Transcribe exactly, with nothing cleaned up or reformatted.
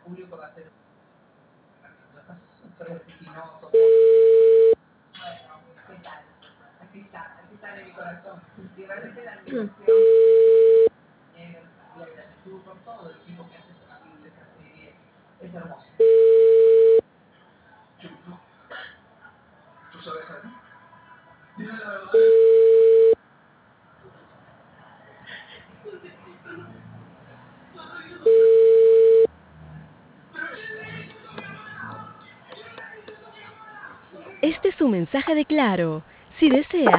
Este es un mensaje de Claro. Si desea